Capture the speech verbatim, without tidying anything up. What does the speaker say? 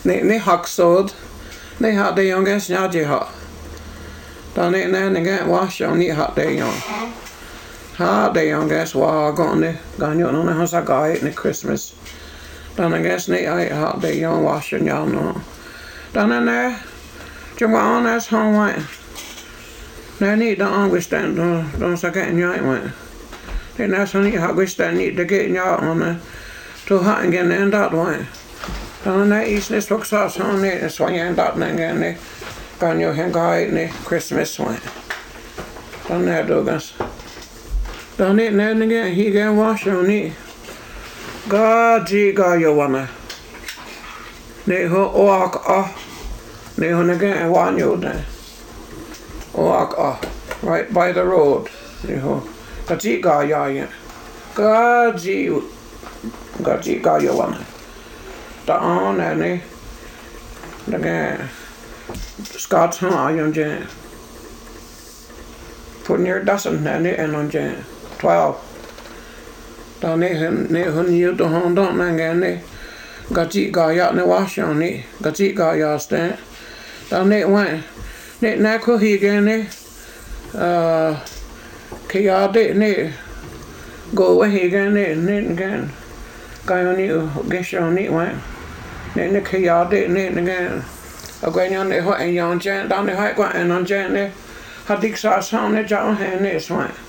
Ni ni hacksåd. Ni hade ju en ganska snaddig ha. Då ni när ni kan washa ni hade ju. Hade ju en ganska wagone. Gan ju någon har sagt att det Christmas. Då ni ganska ni hade ju en washa ja no. Då ni när jag var annars han var. När ni då angustan då då sa kan jag inte. Det är nästan ni har gustan ni det kan jag om då har ingen ända då. Då när isnes också så ni så jag ända när kan ju hänga i Christmas one. Då när då gas. Då ni när ni higa washa ni. Gaji ga ju wana. Ni ho och ah. Ni ho när wan ju där. Och ah right by the road. Ni ho. Gaji ga ja ja. Gaji gaji ga ju wana. Då när ni det Scots har ju en på ner dozen när ni är någon twelve. Då ni ni hon ju då hon då men ni gaji ga ja ni washa ni gaji ga ja stä. Då ni var ni när ko higa ni eh kia det ni gå higa ni ni gan ga ni gesha ni var ni ni kia det ni ni och när jag har en jag då ni har en annan jag hade också såna jag har ni så